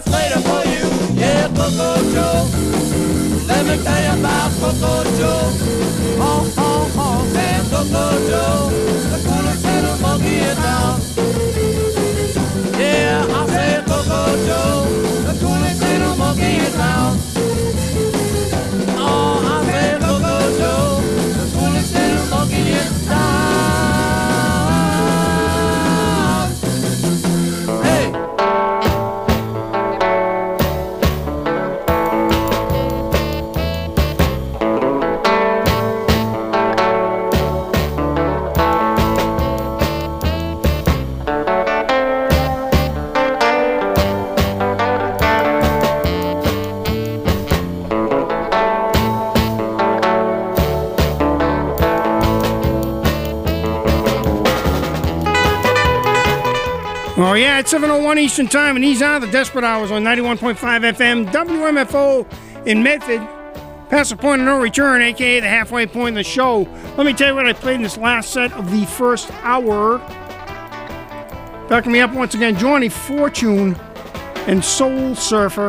just waiting for you. Yeah, Coco Joe. Let me tell you about Coco Joe. Oh, oh, oh, man, Coco Joe. The coolest little monkey in town. Yeah, I said Coco Joe. The coolest little monkey in town. Oh, I said Coco Joe. The coolest little monkey in town. Oh, yeah, it's 7:01 Eastern Time, and these are the Desperate Hours on 91.5 FM, WMFO in Medford. Past the point of no return, a.k.a. the halfway point of the show. Let me tell you what I played in this last set of the first hour. Backing me up once again, Johnny Fortune and Soul Surfer.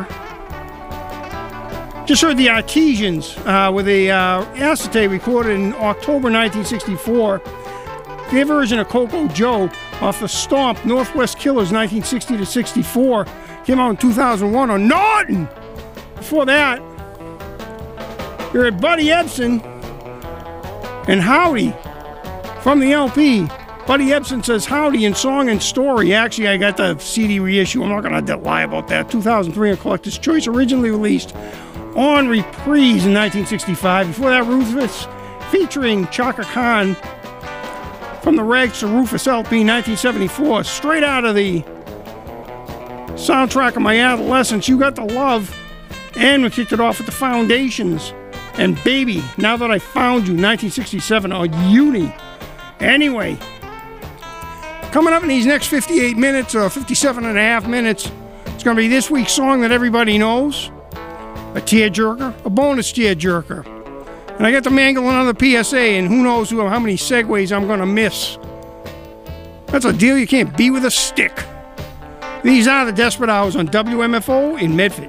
Just heard the Artesians with a acetate recorded in October 1964. Their version of Coco Joe off the Stomp Northwest Killers 1960 to 64 came out in 2001 on Norton. Before that, you heard Buddy Ebsen and Howdy from the LP. Buddy Ebsen says Howdy in Song and Story. Actually, I got the CD reissue. I'm not going to lie about that. 2003 on Collector's Choice, originally released on Reprise in 1965. Before that, Rufus featuring Chaka Khan from the Rags to Rufus LP 1974, straight out of the soundtrack of my adolescence. You Got the Love, and we kicked it off with the Foundations and Baby, Now That I Found You 1967 on Uni. Anyway, coming up in these next 58 minutes or 57 and a half minutes, it's going to be this week's song that everybody knows, a tearjerker, a bonus tearjerker. And I got to mangle another PSA, and who knows how many segues I'm going to miss. That's a deal you can't beat with a stick. These are the Desperate Hours on WMFO in Medford.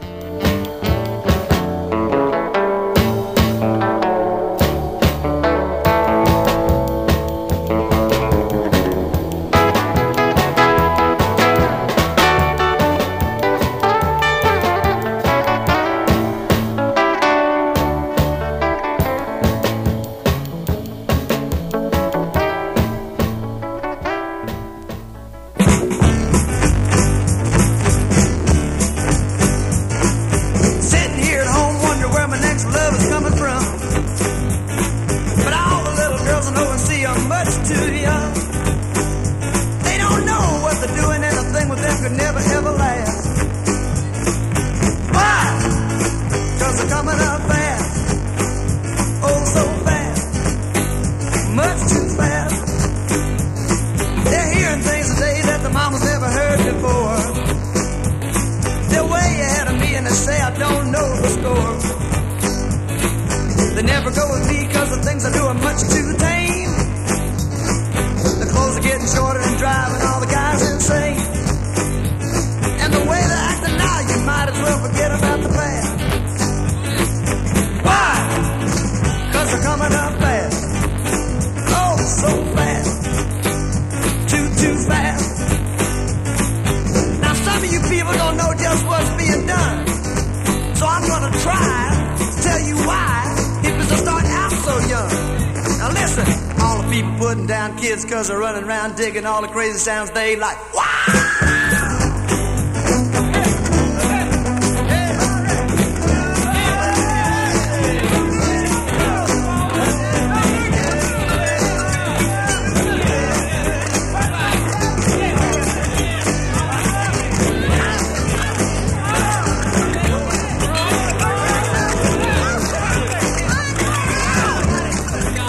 Because they're running around digging all the crazy sounds they like. Wow!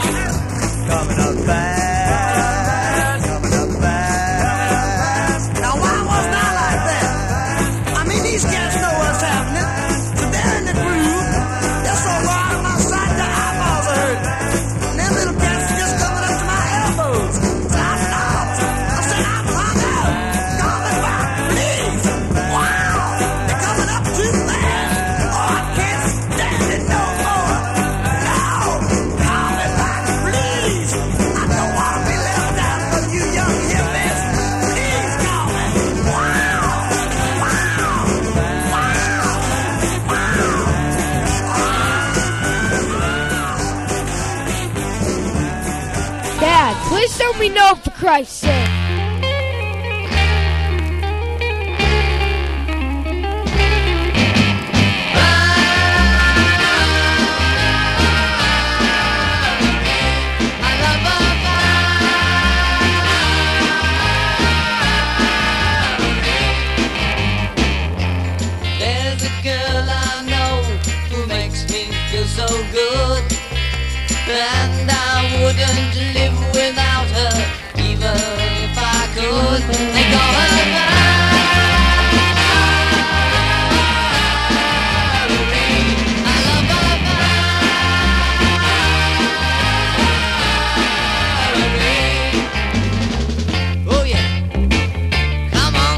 Coming up fast. Let me know, for Christ's sake. There's a girl I know who makes me feel so good, and I wouldn't live without her, even if I could. They call her Valerie. I love her Valerie. Oh yeah, come on.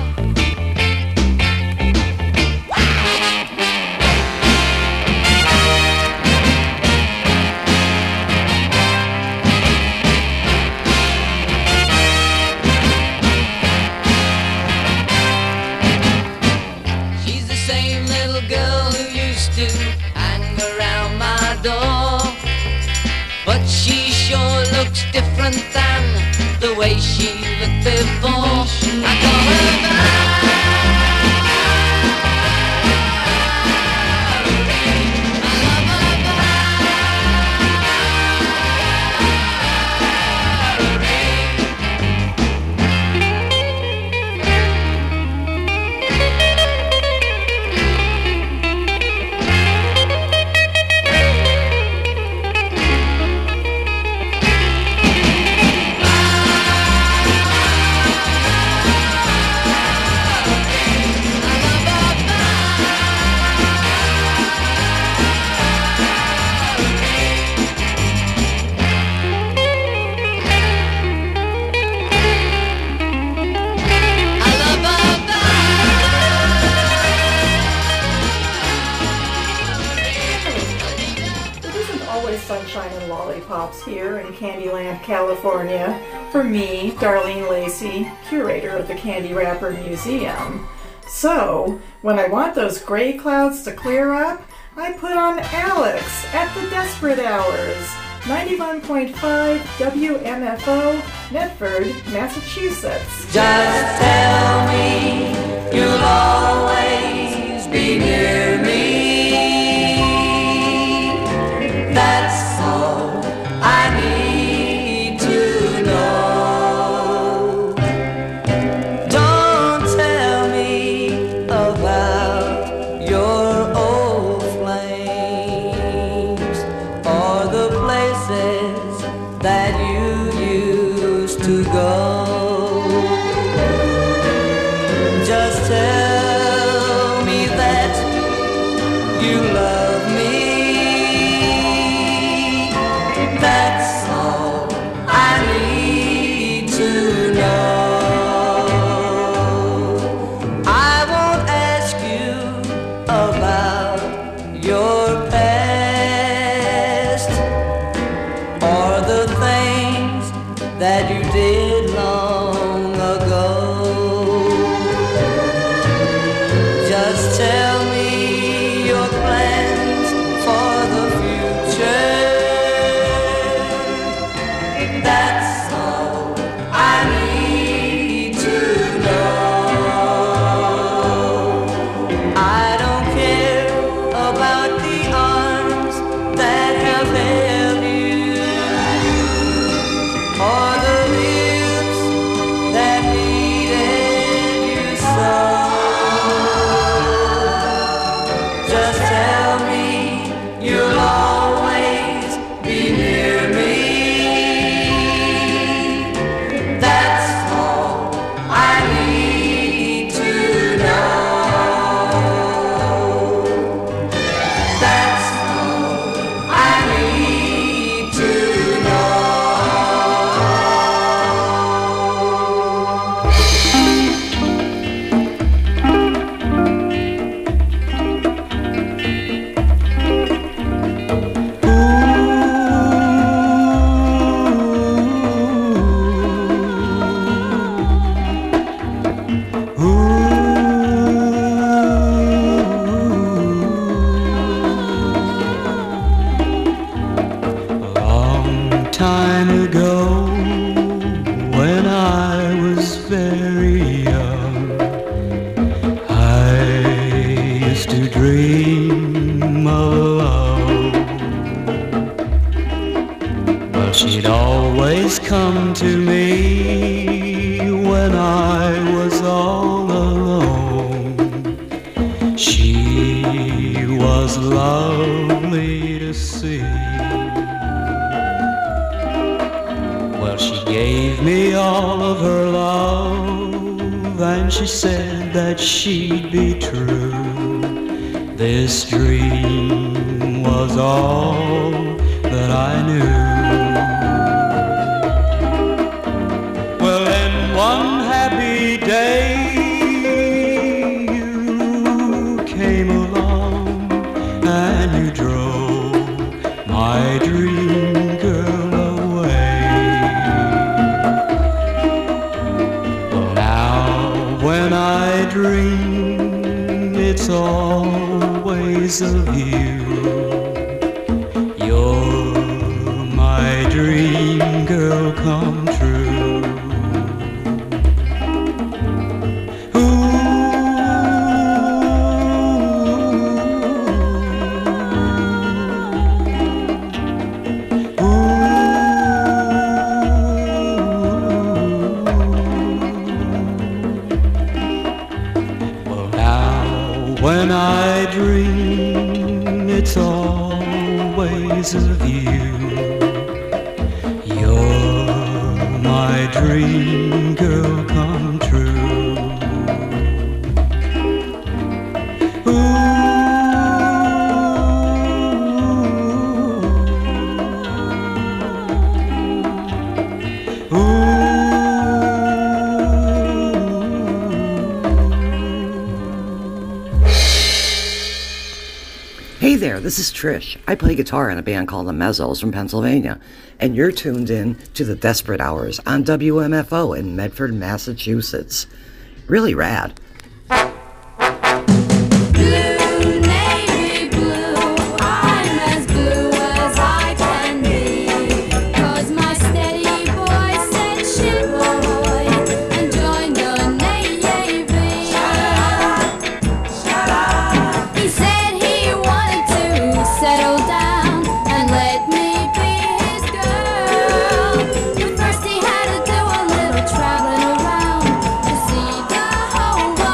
She's the same little girl who used to hang around my door, but she sure looks different than the way she looked before. I call her It isn't always sunshine and lollipops here in Candyland, California. For me, Darlene Lacey, curator of the Candy Wrapper Museum. So, when I want those gray clouds to clear up, I put on Alex at the Desperate Hours. 91.5 WMFO, Medford, Massachusetts. Just tell me you'll always be near me. That's all I need to know. Don't tell me about your old flames or the places that you used to go. Just tell me that you love me. That's all I need to know. I won't ask you about your past or the things that you did long ago. Just tell me your plans. very young, I used to dream of love. Well, she'd always come to me when I was all alone. She was lovely to see. Well, she gave me all of her love, and she said that she'd be true. This dream was all that I knew. Well, then one happy day you came along and you drove my dream girl away. Well, now when I dream, it's always of you. You're my dream girl come true. When I dream, it's always of you. You're my dream girl come true. Hey there, this is Trish. I play guitar in a band called the Mezzos from Pennsylvania, and you're tuned in to the Desperate Hours on WMFO in Medford, Massachusetts. Really rad. First he had to do a little traveling around to see the whole world.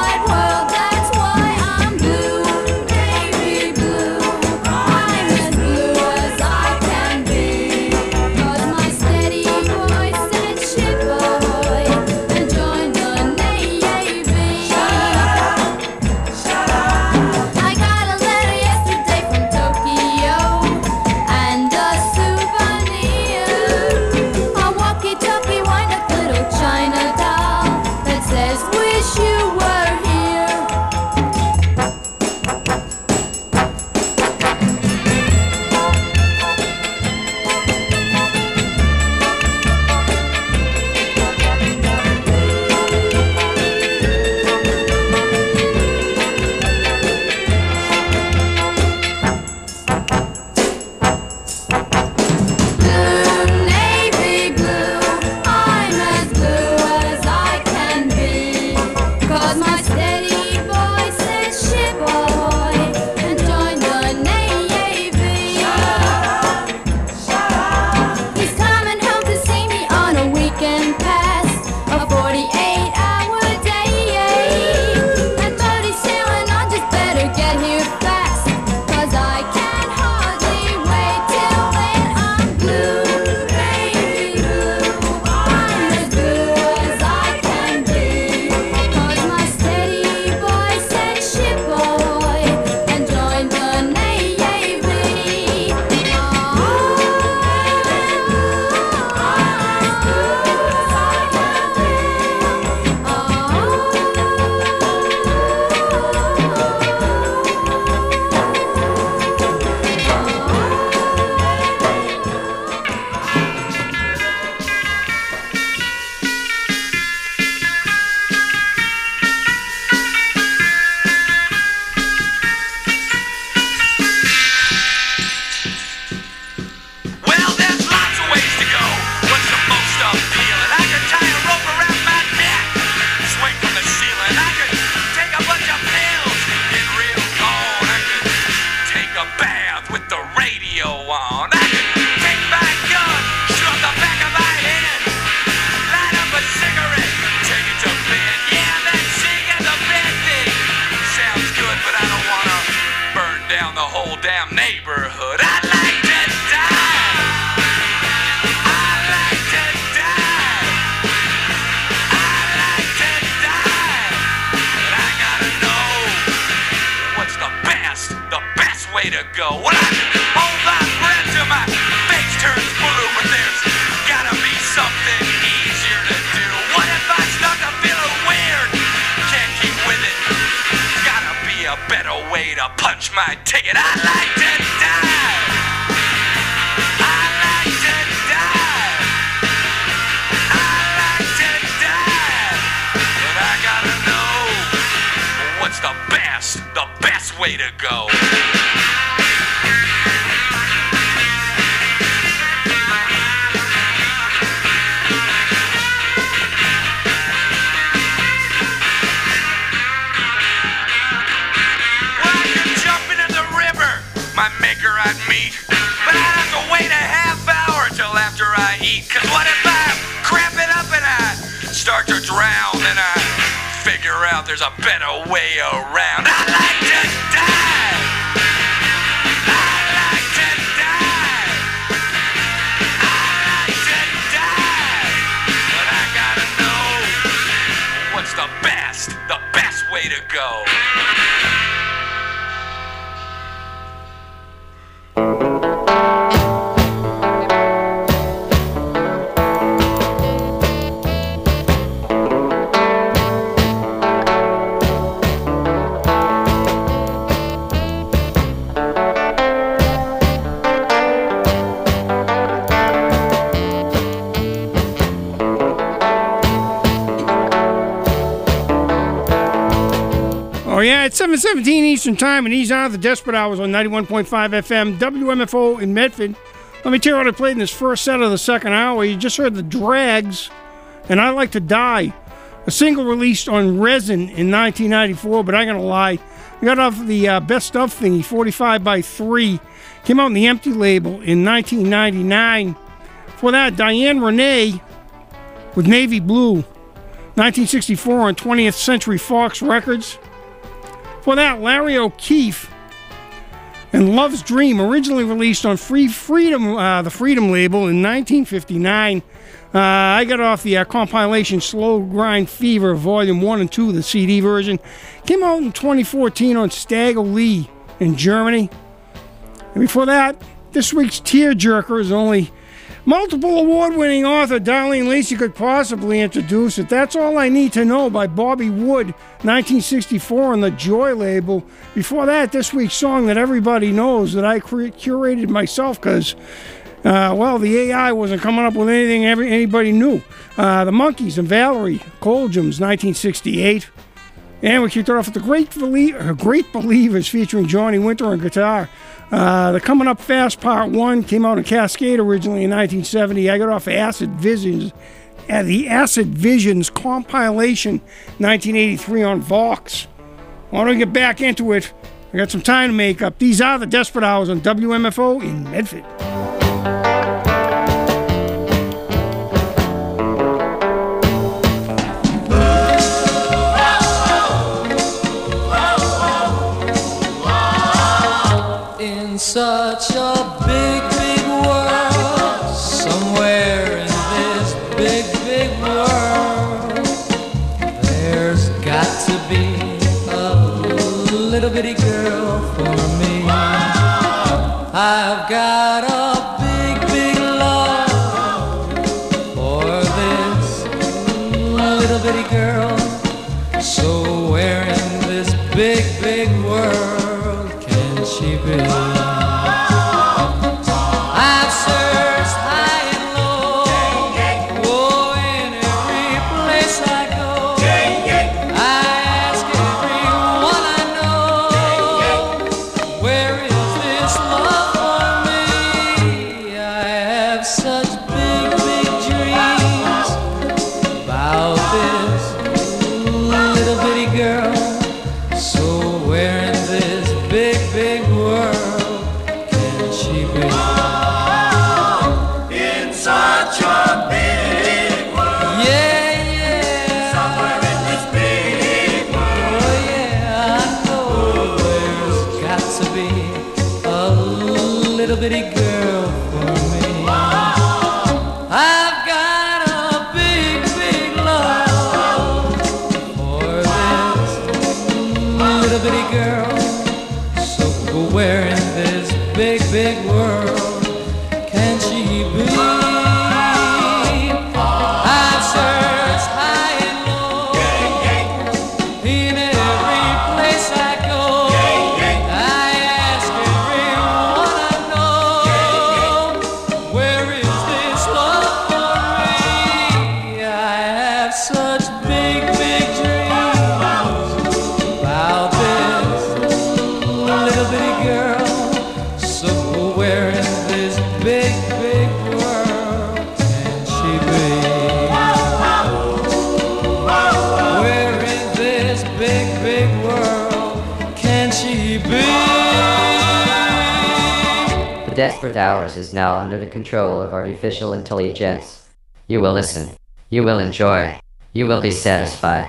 whole damn neighborhood. I'd like to die. I'd like to die. I'd like to die. But I gotta know what's the best way to go. Well, I hold my breath till my face turns blue, but there's gotta be something easier to do. What if I start to feeling weird? Can't keep with it. Gotta be a better way to punch my ticket. I'd like to die. I'd like to die. I'd like to die. But I gotta know what's the best way to go. My maker I'd meet, but I'd have to wait a half hour till after I eat. Cause what if I cramp it up and I start to drown? Then I figure out there's a better way around. I'd like to die. I'd like to die. I'd like to die. But I gotta know what's the best way to go. Oh, yeah, it's 7:17 Eastern Time, and he's on the Desperate Hours on 91.5 FM, WMFO in Medford. Let me tell you what I played in this first set of the second hour. You just heard the Drags, and I Like to Die, a single released on Resin in 1994, but I'm going to lie. We got off the Best Of thingy, 45 by 3. Came out on the Empty label in 1999. For that, Diane Renee with Navy Blue, 1964 on 20th Century Fox Records. For that, Larry O'Keefe and Love's Dream, originally released on the Freedom label in 1959. I got off the compilation Slow Grind Fever, Volume 1 and 2, the CD version. Came out in 2014 on Stagger Lee in Germany. And before that, this week's tearjerker is only multiple award-winning author Darlene Lacey could possibly introduce it. That's All I Need to Know by Bobby Wood, 1964 on the Joy label. Before that, this week's song that everybody knows that I curated myself because, the AI wasn't coming up with anything anybody knew. The Monkees and Valerie Colgins, 1968. And we kicked it off with the Great Believers featuring Johnny Winter on guitar. The Coming Up Fast Part 1 came out in Cascade originally in 1970. I got off Acid Visions, the Acid Visions compilation, 1983 on Vox. Why don't we get back into it? I got some time to make up. These are the Desperate Hours on WMFO in Medford. Such a big, big world, somewhere in this big, big world, there's got to be a little bitty girl for me. I've got a big, big love for this little bitty girl. So where in this big, big world can she be? Little bitty bitty girl for me. I've got a big, big love for this little bitty girl. So where in this big, big world can she be? I've searched high and low, in every place I go. I ask everyone I know, where is this love for me? I have such big, big dreams about this little bitty girl. So where in this big, big world can she be? Where in this big, big world can she be? The Desperate Hours is now under the control of artificial intelligence. You will listen. You will enjoy. You will be satisfied.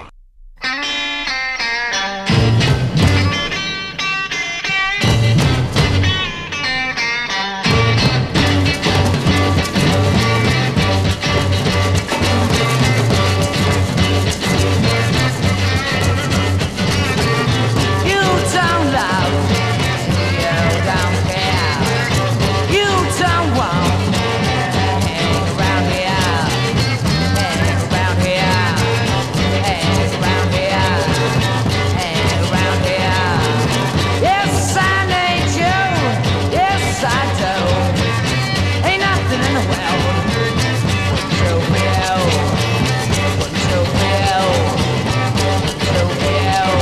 You don't love, you don't care, you don't want. Hang around here, hang around here, hang around here, hang around here. Yes, I need you, yes I do. Ain't nothing in the world wouldn't do for you, wouldn't do for you, wouldn't do for you.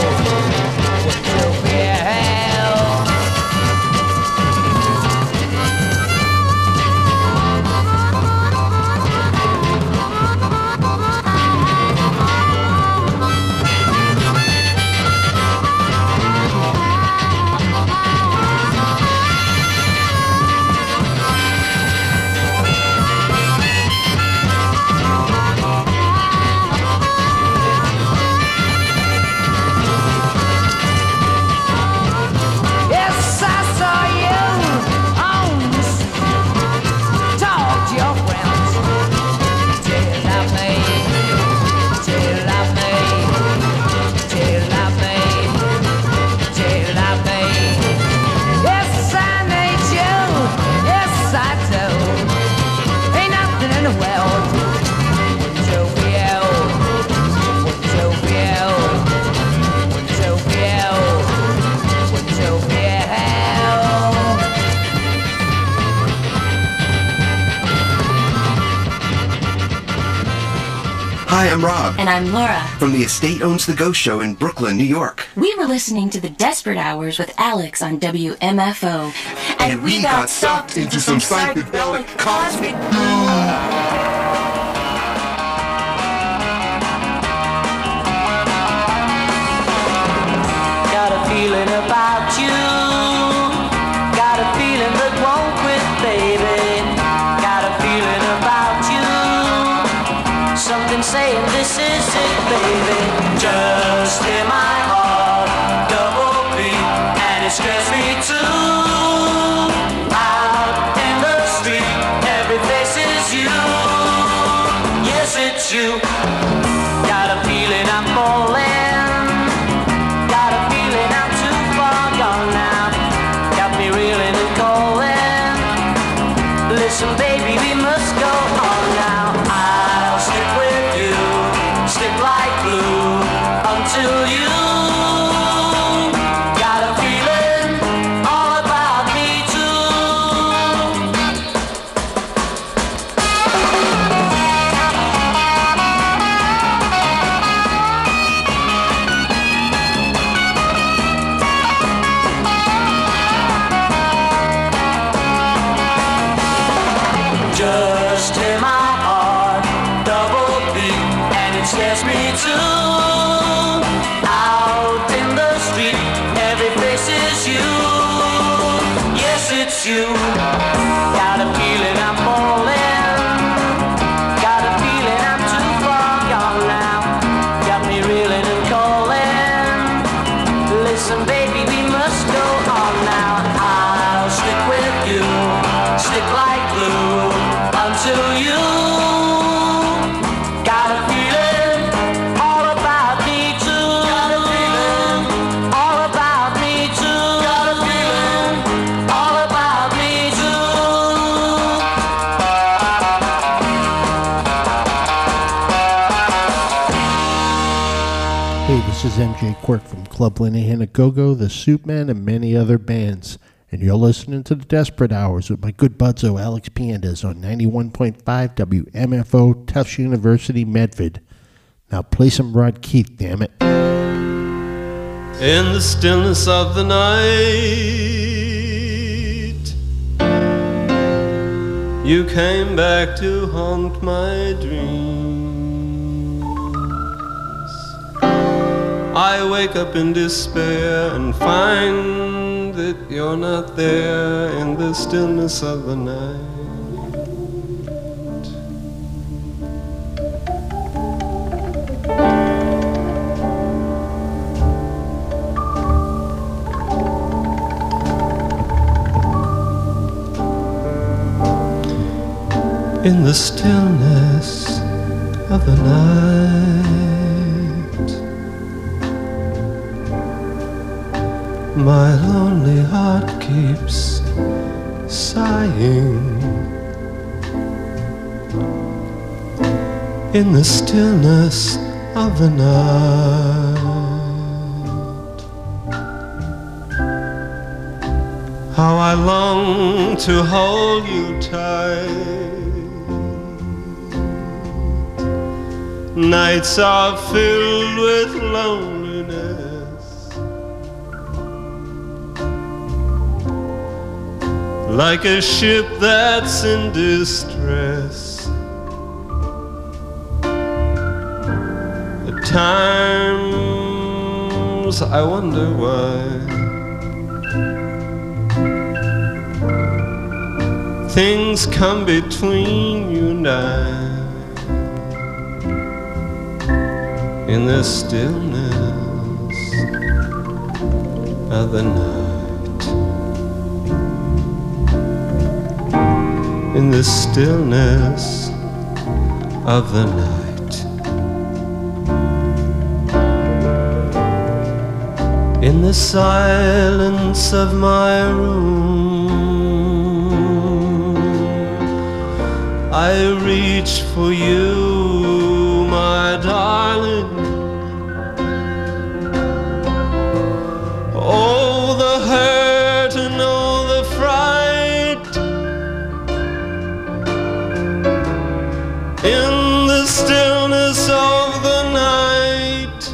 Yes, I saw you on the street. Talk to your friends. Do you love me? Do you love me? Do you love me? Do you love me? Yes, I need you. Yes, I do. Ain't nothing in the world wouldn't do for you. Wouldn't do for you. Wouldn't do for you. Wouldn't do for you. Hi, I'm Rob And I'm Laura. from the Estate Owns the Ghost Show in Brooklyn, New York. We were listening to the Desperate Hours with Alex on WMFO. And we got sucked into some psychedelic cosmic Got a feeling about you. Got a feeling that won't quit, baby. Got a feeling about you. Something saying this is it, baby. Just hear my heart double beat, and it scares me too. Out in the street, every face is you. Yes, it's you. Got a feeling I'm falling. Got a feeling I'm too far gone now. Got me reeling and calling. Listen, baby, we must go on now. I'll stick with you, stick like glue until you. Got a feeling all about me Just hear my heart double beat, and it scares me too. Out in the street, every face is you. Yes, it's you. Got a feeling I'm falling. Got a feeling I'm too far gone now. Got me reeling and calling. Listen, baby, we must go on now. I'll stick with you. Hey, this is MJ Quirk from Club Linehan a Go-Go, The Soupmen, and many other bands. And you're listening to The Desperate Hours with my good budzo Alex Piandes on 91.5 WMFO, Tufts University, Medford. Now play some Rod Keith, damn it. In the stillness of the night, you came back to haunt my dreams. I wake up in despair and find that you're not there in the stillness of the night. In the stillness of the night, my lonely heart keeps sighing. In the stillness of the night, how I long to hold you tight. Nights are filled with loneliness, like a ship that's in distress. At times I wonder why things come between you and I. In the stillness of the night, in the stillness of the night, in the silence of my room, I reach for you, my darling. Oh, the hurt and oh, the fright, in the stillness of the night.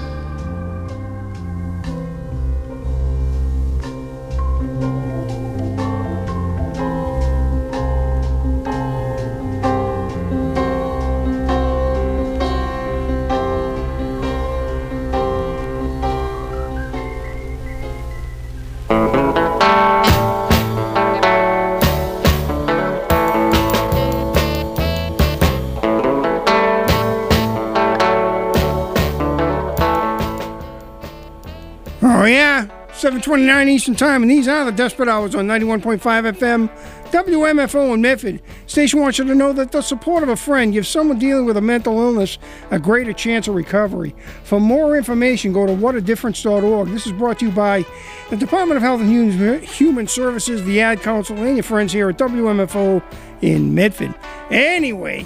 Oh, yeah. 7:29 Eastern Time, and these are the Desperate Hours on 91.5 FM, WMFO in Medford. Station wants you to know that the support of a friend gives someone dealing with a mental illness a greater chance of recovery. For more information, go to whatadifference.org. This is brought to you by the Department of Health and Human Services, the Ad Council, and your friends here at WMFO in Medford. Anyway,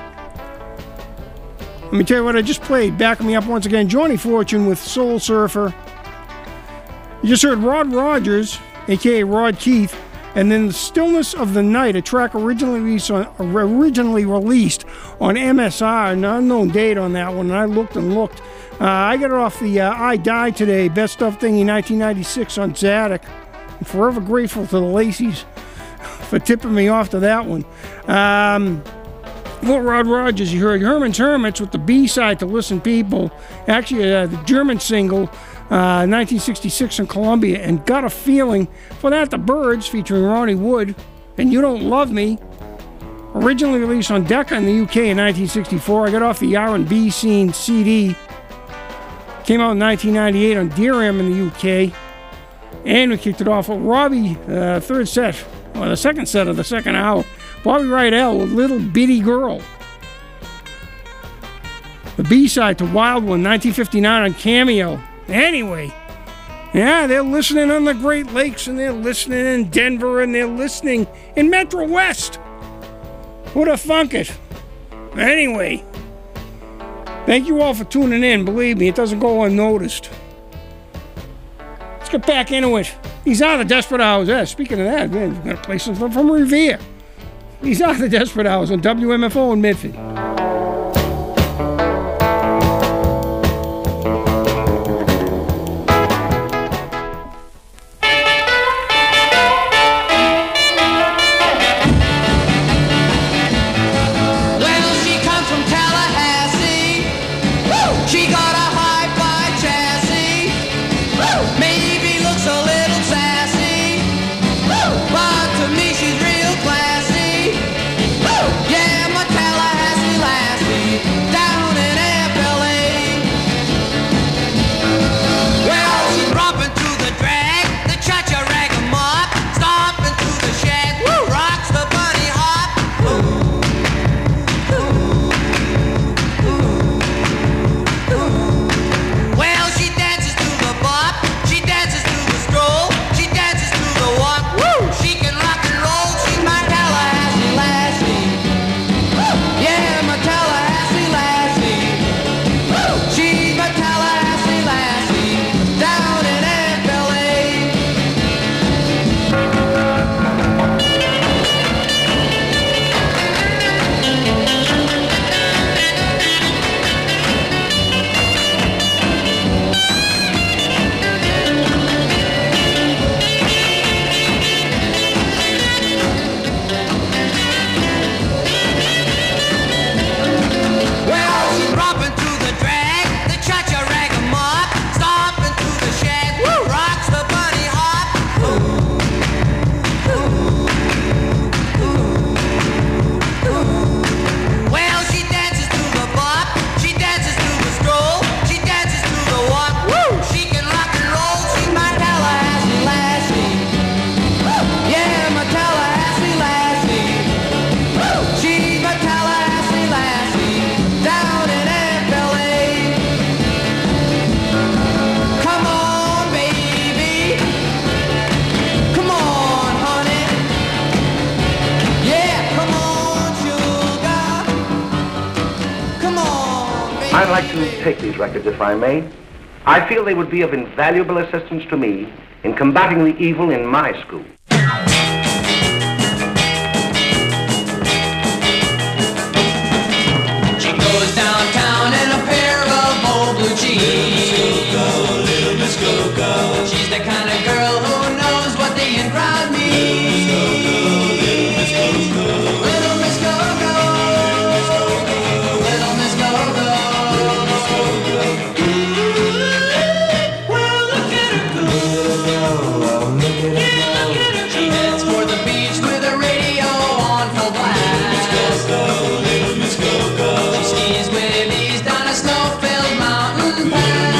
let me tell you what I just played. Backing me up once again, Johnny Fortune with Soul Surfer. You just heard Rod Rogers, a.k.a. Rod Keith, and then The Stillness of the Night, a track originally released on MSR, an unknown date on that one, and I looked and looked. I got it off the I Die Today, Best Stuff Thing in 1996 on Zadok. I'm forever grateful to the Lacey's for tipping me off to that one. Well, Rod Rogers, you heard Herman's Hermits with the B-side to Listen People, actually the German single, 1966 in Columbia, and Got a Feeling. For that, The Byrds featuring Ronnie Wood, and You Don't Love Me, originally released on Decca in the UK in 1964. I got off the R&B Scene CD. Came out in 1998 on Deram in the UK. And we kicked it off with Robbie, the second set of the second hour. Bobby Rydell with Little Bitty Girl. The B-side to Wild One, 1959 on Cameo. Anyway, yeah, they're listening on the Great Lakes, and they're listening in Denver, and they're listening in Metro West. Who'd have thunk it? Anyway, Thank you all for tuning in. Believe me, it doesn't go unnoticed. Let's get back into it. These are the Desperate Hours. Yeah, speaking of that, man, we're going to play something from Revere. These are the Desperate Hours on WMFO in Medford. I'd like to take these records, if I may. I feel they would be of invaluable assistance to me in combating the evil in my school. She goes downtown in a pair of old blue jeans. Go, little Miss Go-Go. She's the kind of girl who knows what the in crowd means. Little Miss Go-Go. Little Miss Go-Go. Little Miss Go-Go. Well, look at her go. Yeah, look at her go. She heads for the beach with a radio on full blast. Little Miss Go-Go. She skis with ease down a snow-filled mountain pass.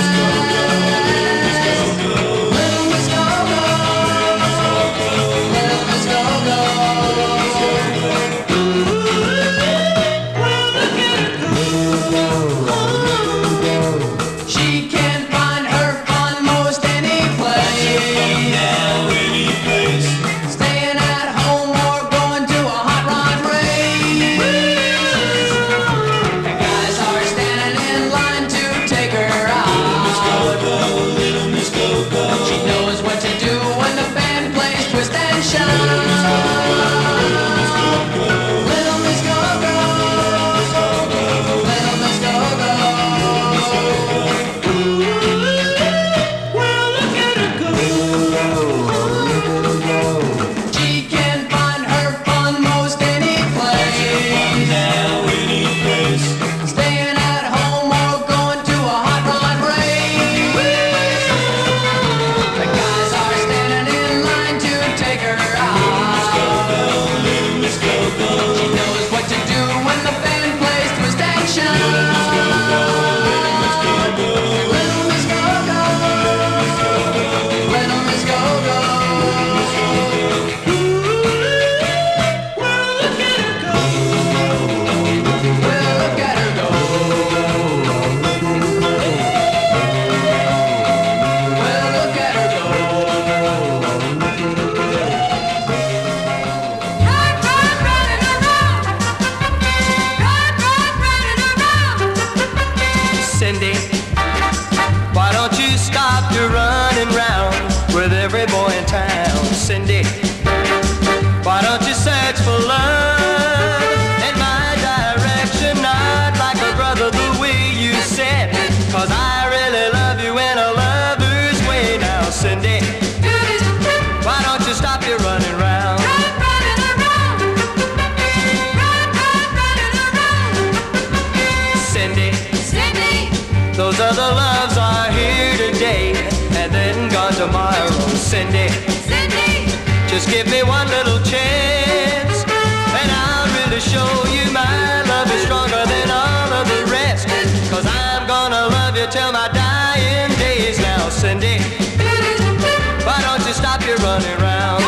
Cindy, why don't you stop your running around?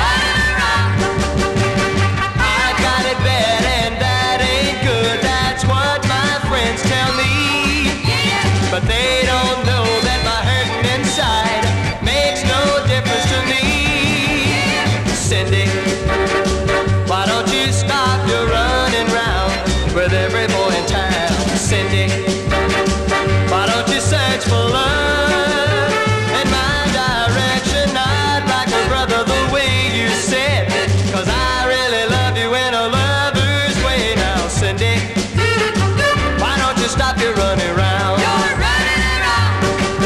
I got it bad and that ain't good, that's what my friends tell me. But they don't know that my hurting inside makes no difference to me. Cindy, why don't you stop your running round with every boy in town? Cindy, why don't you search for love in my direction? I'd like a brother the way you said, 'cause I really love you in a lover's way. Now Cindy, why don't you stop your running around? You're running around.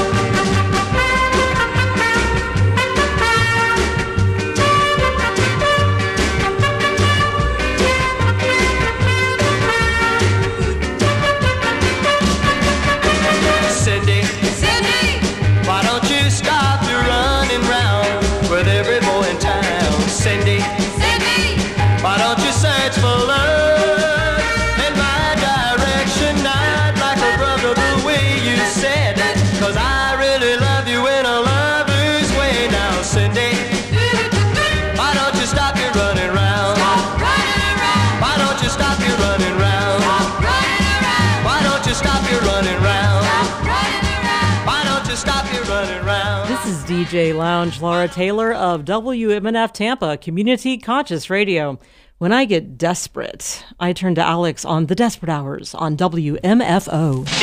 Cindy, why don't you stop your running round with every boy in town? Cindy, why don't you search for love in my direction? I'd like a brother the way you said, 'cause I really love you in a lover's way. Now Cindy, why don't you stop your running round? Why don't you stop your running round? Why don't you stop your running round? Why don't you stop your running round? This is DJ Lounge Laura Taylor of WMNF Tampa, Community Conscious Radio. When I get desperate, I turn to Alex on The Desperate Hours on WMFO.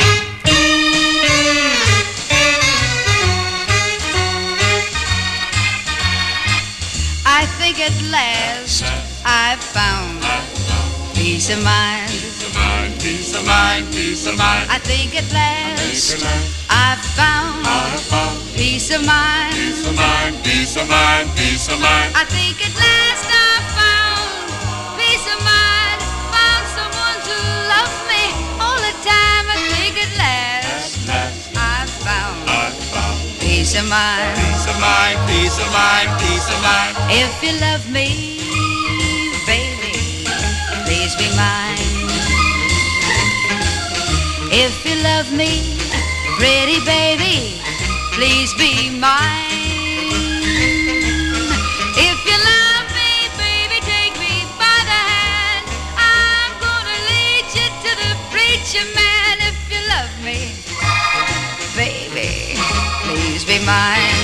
I think at last I've found peace of mind. Peace of mind, peace of mind. I think at last I've found peace of mind. Peace of mind, peace of mind, peace of mind. I think at last I've found peace of mind. Found someone to love me all the time. I think at last I've found peace of mind. Peace of mind, peace of mind, peace of mind. If you love me, baby, please be mine. If you love me, pretty baby, please be mine. If you love me, baby, take me by the hand. I'm gonna lead you to the preacher man. If you love me, baby, please be mine.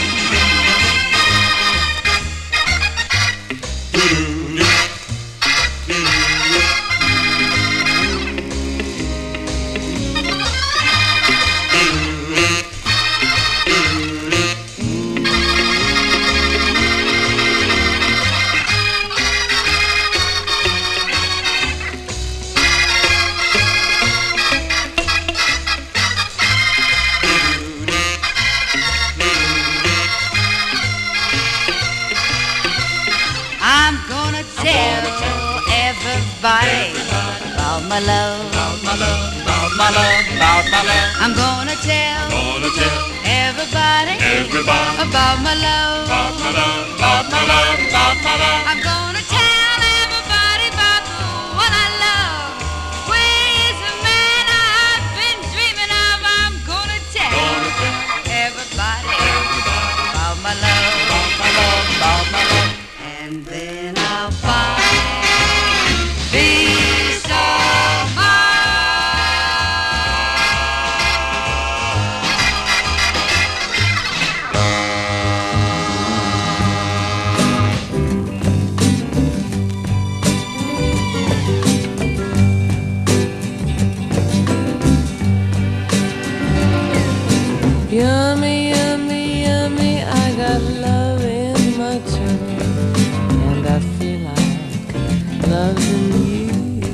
Everybody about my love, about my love, about my love, about my love. I'm gonna tell everybody about my love, about my love, about my love, about my love. I'm gonna tell everybody about the one I love. Where is the man I've been dreaming of? I'm gonna tell everybody about my love, about my love, about my love. And then I'll find peace of Yummy, yummy, yummy, I got love in my tummy, and I feel like loving you.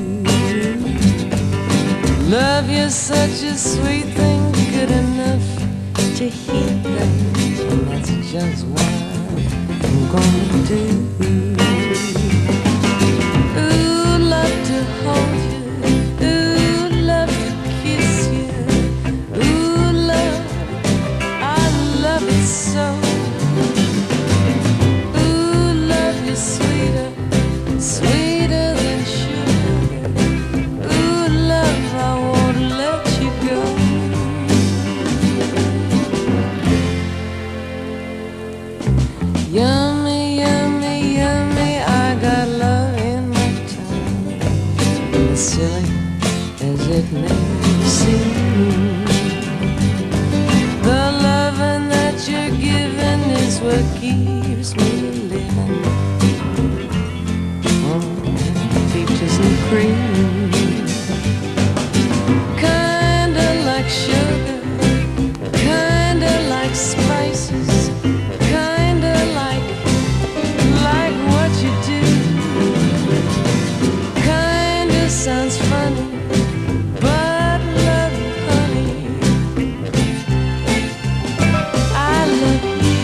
Love you such a sweet thing, good enough to heat things, and that's just what I'm gonna do. Ooh, love to hold you, ooh, love to kiss you, ooh, love, I love it so. Ooh, love you sweeter, sweeter than sugar. Ooh, love, I won't let you go. Yummy, yummy, yummy, I got love in my tongue. As silly as it may seem, the loving that you're giving is what keeps me living. Peaches and cream, kinda like sugar, kinda like spices, kinda like what you do. Kinda sounds funny, but love you, honey, I love you.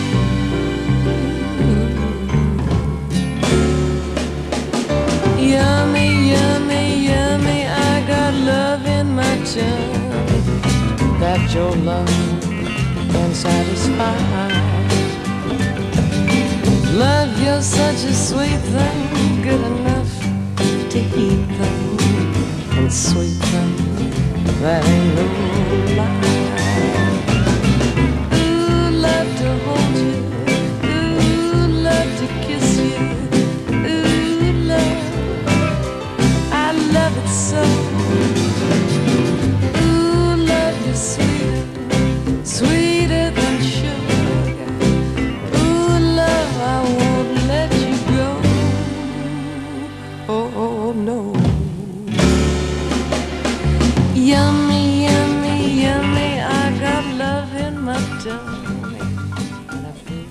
Yummy, yummy, yummy, I got love in my tummy that your love can satisfy. Love, you're such a sweet thing, good enough to eat them, and sweet them, that ain't no lie. Ooh, love to hold you, ooh, love to kiss you, ooh, love, I love it so. Ooh, love, you're sweeter, sweeter than sugar. Ooh, love, I won't let you go. Oh, no. Yummy, yummy, yummy, I got love in my tummy, and I feel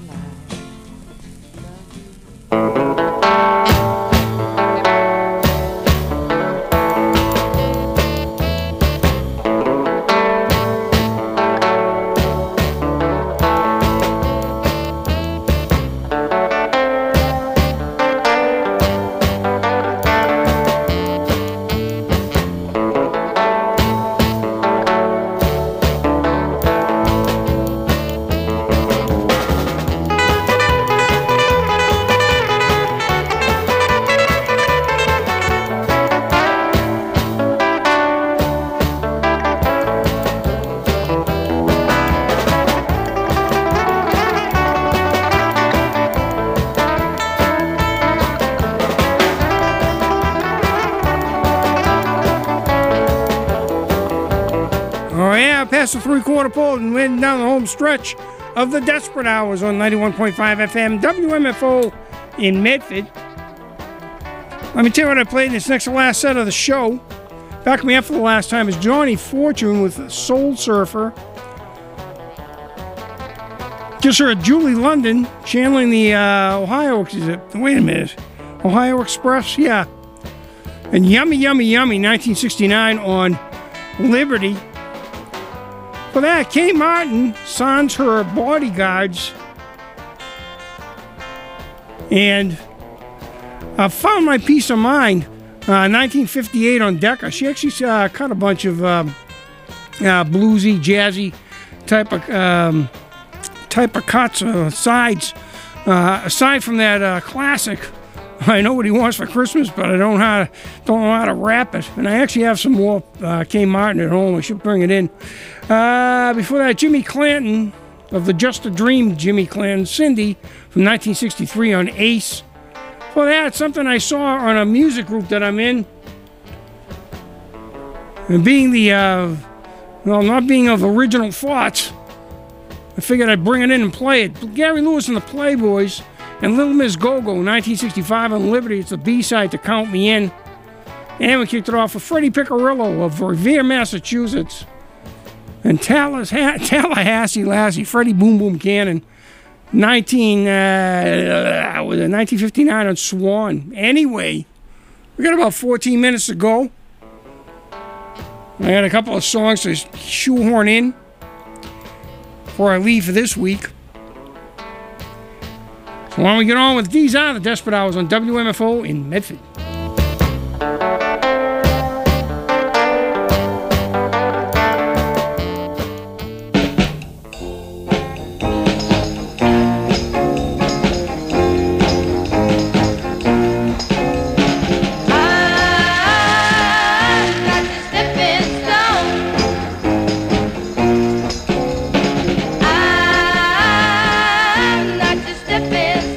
Past the three-quarter pole and we're down the home stretch of the Desperate Hours on 91.5 FM WMFO in Medford. Let me tell you what I played in this next to last set of the show. Back me up for the last time is Johnny Fortune with Soul Surfer. Just heard Julie London channeling the Ohio, wait a minute, Ohio Express, yeah. And Yummy, Yummy, Yummy, 1969 on Liberty. For that, Kay Martin signs her Bodyguards. And I found my peace of mind, 1958 on Decca. She actually cut a bunch of bluesy, jazzy type of cuts, sides. Aside from that classic, I Know What He Wants for Christmas, but I don't know how to rap it. And I actually have some more Kay Martin at home. I should bring it in. Before that, Jimmy Clanton of the Just a Dream, Jimmy Clanton, Cindy from 1963 on Ace. For that, something I saw on a music group that I'm in. And being not being of original thoughts, I figured I'd bring it in and play it. Gary Lewis and the Playboys and Little Miss Go-Go, 1965 on Liberty. It's the B-side to Count Me In. And we kicked it off with Freddie Piccirillo of Revere, Massachusetts. And Tallahassee Lassie, Freddie Boom Boom Cannon, 1959 on Swan. Anyway, we got about 14 minutes to go. I got a couple of songs to shoehorn in before I leave for this week. So why don't we get on with these are the Desperate Hours on WMFO in Medford. Stepping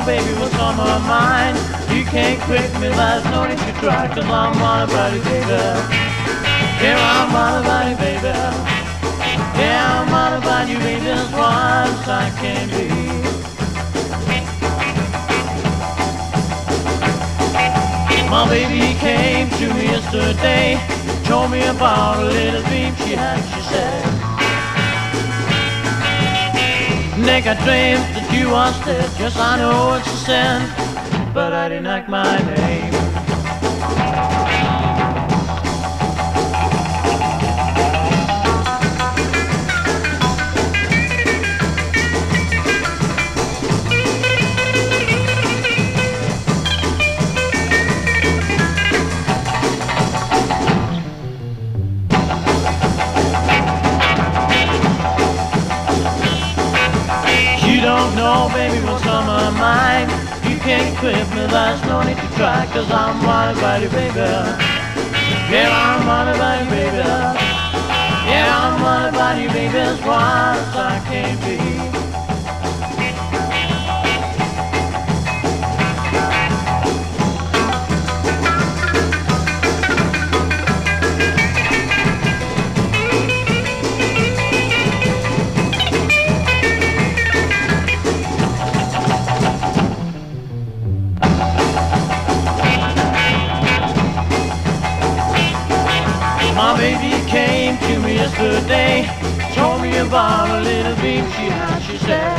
baby, what's on my mind? You can't quit me, there's no need to try, 'cause I'm on about it, baby. Yeah, I'm on about it, baby. Yeah, I'm on about you, baby, as far as I can be. My baby came to me yesterday, told me about a little dream she had, she said. Nick, I dreamed that you was dead. Yes, I know it's a sin, but I didn't like my name. You don't know, baby, what's on my mind. You can't quit me, there's no need to try, 'cause I'm on about you, baby. Yeah, I'm on about you, baby. Yeah, I'm on about you, baby, as far as I can be. My baby came to me yesterday, told me about a little dream she had, she said.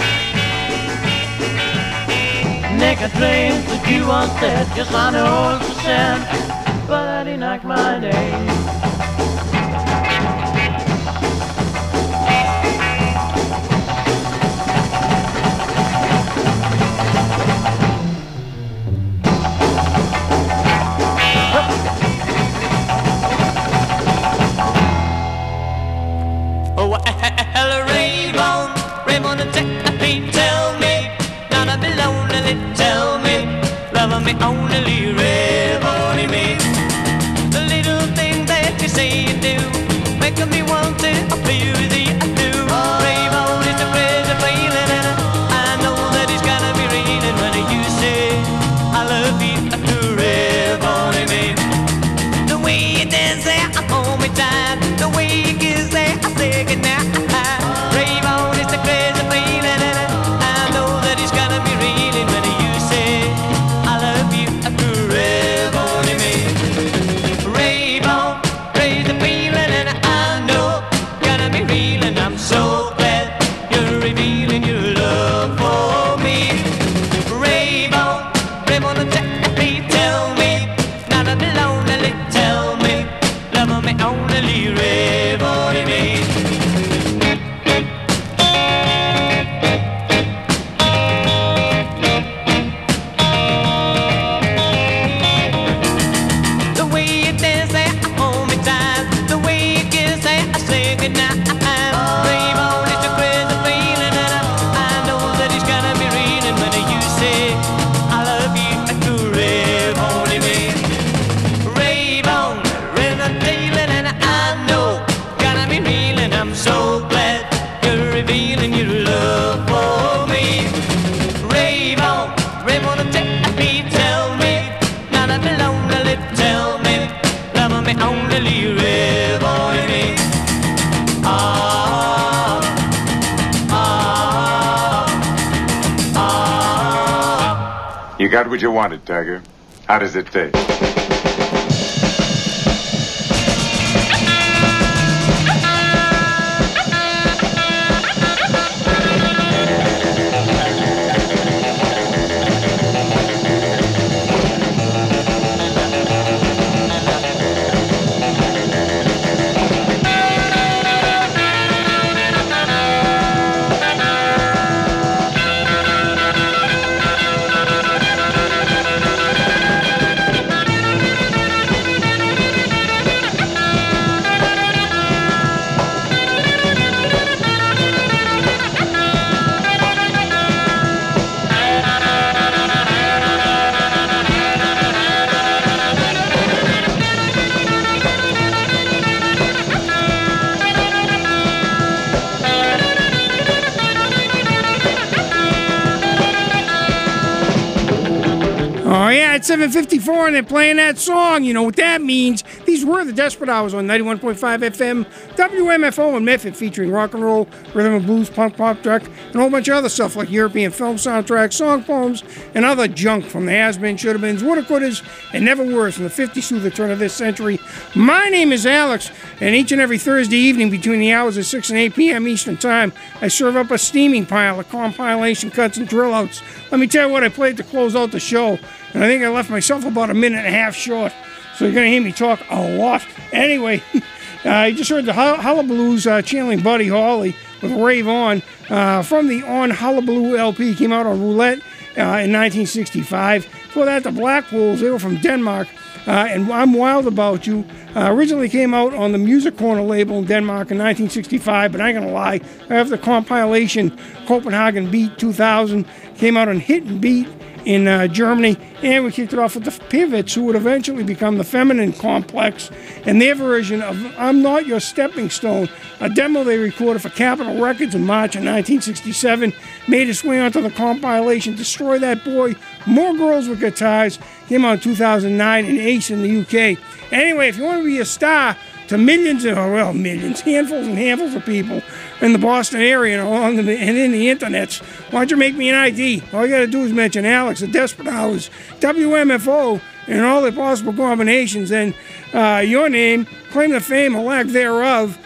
Nick, I dreamed that you was dead. Yes, I know it's a sin, but I didn't like my name. Raymond, tell me, not to be lonely, tell me, love me only, Raymond, me. The little things that you say and do, making me want to feel the I do. Raymond is the crazy feeling, and I know that it's gonna be raining when you say I love you, Raymond, me. The way you dance there, I hold me tight. The way you kiss there, I say goodnight. Raymond is the crazy feeling, and I know that it's gonna be raining when you say I love you, Raymond, me. Raymond, crazy feeling, and I know gonna be reeling. I'm so glad you're revealing your love for me. Raymond, Raymond, tell me, not to be lonely, tell me, love me only, Raymond, me. The way you dance there, I hold me tight. The way you kiss there, I say goodnight. Raymond is the crazy feeling, and I know that it's gonna be raining when you say I love you, Raymond, me. Raymond, Raymond feeling, and I know gonna be reeling. I'm so glad you're revealing your love for me. Raymond, Raymond, tell me, not to be lonely, tell me, love me only, Raymond, me. Ah, ah, ah. You got what you wanted, Tiger. How does it taste? 7:54 and they're playing that song. You know what that means. These were the Desperate Hours on 91.5 FM, WMFO in Medford, featuring rock and roll, rhythm and blues, punk, pop, rock, and a whole bunch of other stuff like European film soundtracks, song poems, and other junk from the has-been, should-have-beens, woulda-couldas, and never-weres from the 50s through the turn of this century. My name is Alex, and each and every Thursday evening between the hours of 6 and 8 p.m. Eastern Time, I serve up a steaming pile of compilation cuts and drill-outs. Let me tell you what I played to close out the show, and I think I left myself about a minute and a half short, so you're going to hear me talk a lot. Anyway, you just heard the Hullabaloo's channeling Buddy Holly with Rave On from the On Hullabaloo LP, came out on Roulette in 1965. Before that, the Blackpools, they were from Denmark, and I'm Wild About You originally came out on the Music Corner label in Denmark in 1965, but I ain't gonna lie, after the compilation Copenhagen Beat 2000 came out on Hit and Beat in Germany, and we kicked it off with the Pivots, who would eventually become the Feminine Complex, and their version of I'm Not Your Stepping Stone, a demo they recorded for Capitol Records in March of 1967, made its way onto the compilation Destroy That Boy, More Girls with Guitars, came out in 2009 in Ace in the UK. Anyway, if you want to be a star to millions, handfuls and handfuls of people in the Boston area and in the internets, why don't you make me an ID? All you got to do is mention Alex, the Desperate Hours, WMFO, and all the possible combinations, and your name, claim the fame or lack thereof,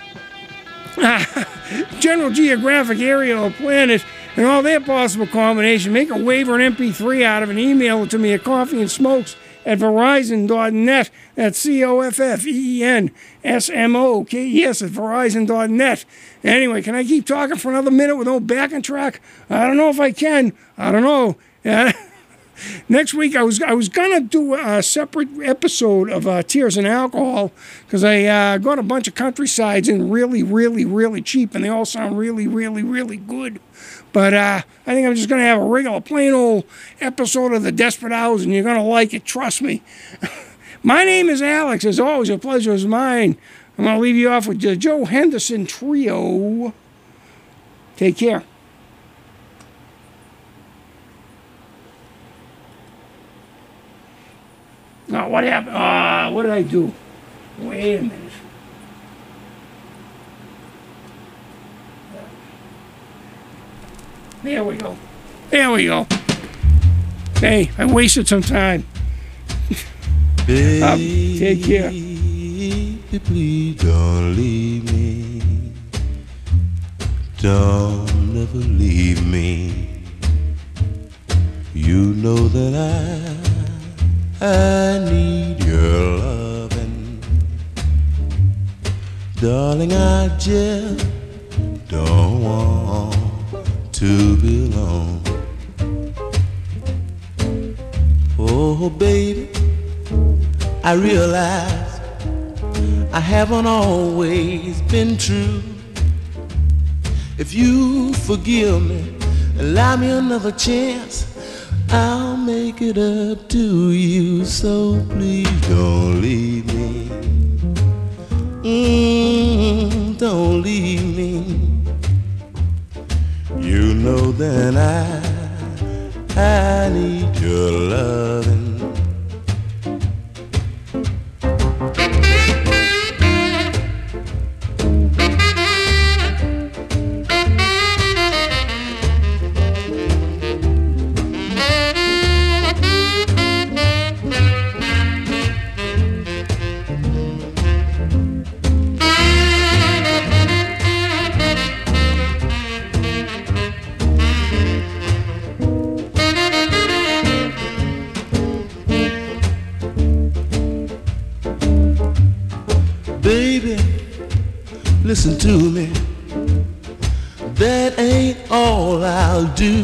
General Geographic Area or Planet, and all their possible combinations. Make a waiver and MP3 out of it and email it to me at coffeeandsmokes@verizon.net. That's COFFEENSMOKES at verizon.net. Anyway, can I keep talking for another minute with no backing track? I don't know if I can. I don't know. Next week, I was gonna do a separate episode of Tears and Alcohol, because I got a bunch of countrysides in really, really, really cheap, and they all sound really, really, really good. But I think I'm just gonna have a regular, plain old episode of the Desperate Hours, and you're gonna like it. Trust me. My name is Alex. As always, a pleasure is mine. I'm gonna leave you off with the Joe Henderson Trio. Take care. Oh, what happened? What did I do? Wait a minute. There we go. There we go. Hey, I wasted some time. Take care. Please don't leave me. Don't never leave me. You know that I need your loving. Darling, I just don't want to be alone. Oh, baby, I realize I haven't always been true. If you forgive me, allow me another chance, I'll make it up to you. So please don't leave me. Don't leave me. You know that I need your loving. Listen to me, that ain't all I'll do.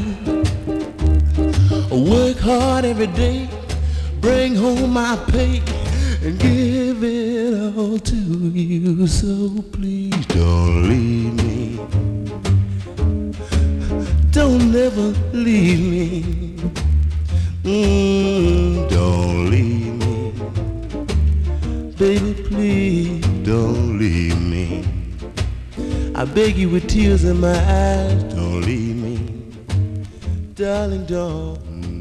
Work hard every day, bring home my pay, and give it all to you. So please don't leave me. Don't ever leave me. Don't leave me. Baby, please don't leave me. I beg you with tears in my eyes, don't leave me. Darling, don't